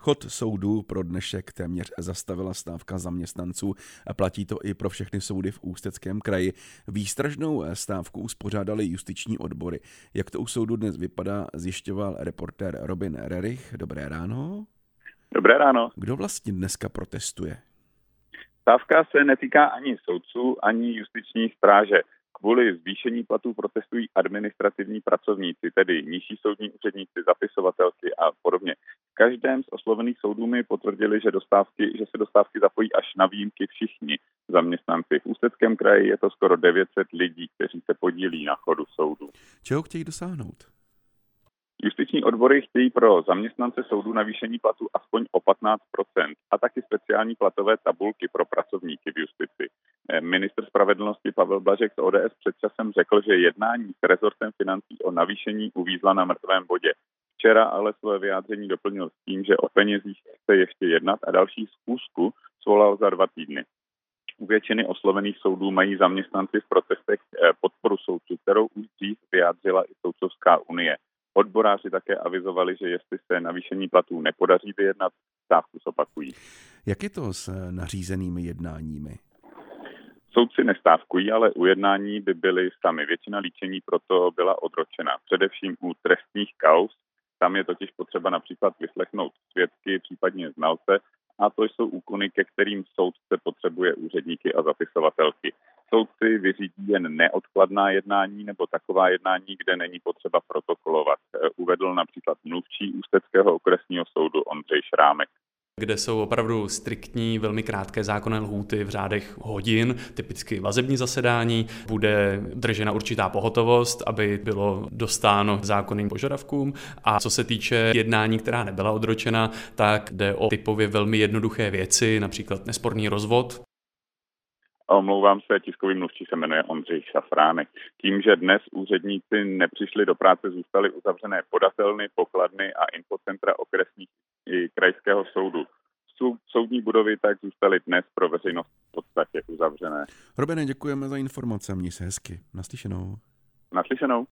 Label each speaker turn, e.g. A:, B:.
A: Chod soudů pro dnešek téměř zastavila stávka zaměstnanců. Platí to i pro všechny soudy v Ústeckém kraji. Výstražnou stávku uspořádali justiční odbory. Jak to u soudu dnes vypadá, zjišťoval reportér Robin Rerich. Dobré ráno.
B: Dobré ráno.
A: Kdo vlastně dneska protestuje?
B: Stávka se netýká ani soudců, ani justiční stráže. Kvůli zvýšení platů protestují administrativní pracovníci, tedy nižší soudní úředníci, zapisovatelky a podobně. V každém z oslovených soudů mi potvrdili, že se do stávky zapojí až na výjimky všichni zaměstnanci. V Ústeckém kraji je to skoro 900 lidí, kteří se podílí na chodu soudu.
A: Čeho chtějí dosáhnout?
B: Justiční odbory chtějí pro zaměstnance soudu navýšení platu aspoň o 15% a taky speciální platové tabulky pro pracovníky v justici. Ministr spravedlnosti Pavel Blažek z ODS před časem řekl, že jednání s rezortem financí o navýšení uvízla na mrtvém bodě. Včera ale své vyjádření doplnil s tím, že o penězích chce ještě jednat a další schůzku svolal za 2 týdny. U většiny oslovených soudů mají zaměstnanci v protestech podporu soudců, kterou už dřív vyjádřila i Soudcovská unie. Odboráři také avizovali, že jestli se navýšení platů nepodaří vyjednat, stávku zopakují.
A: Jak je to s nařízenými jednáními?
B: Soudci nestávkují, ale u jednání by byli sami. Většina líčení proto byla odročena. Především u trestních kauz. Tam je totiž potřeba například vyslechnout svědky, případně znalce, a to jsou úkony, ke kterým soudce potřebuje úředníky a zapisovatelky. Soudci vyřídí jen neodkladná jednání nebo taková jednání, kde není potřeba protokolovat. Uvedl například mluvčí Ústeckého okresního soudu Ondřej Šrámek.
C: Kde jsou opravdu striktní, velmi krátké zákonné lhůty v řádech hodin, typicky vazební zasedání, bude držena určitá pohotovost, aby bylo dostáno zákonným požadavkům. A co se týče jednání, která nebyla odročena, tak jde o typově velmi jednoduché věci, například nesporný rozvod.
B: Omlouvám se, tiskový mluvčí se jmenuje Ondřej Šafránek. Tím, že dnes úředníci nepřišli do práce, zůstaly uzavřené podatelny, pokladny a infocentra okresních i krajského soudu. Soudní budovy tak zůstaly dnes pro veřejnost v podstatě uzavřené.
A: Robine, děkujeme za informace, měj se hezky. Naslyšenou.
B: Naslyšenou.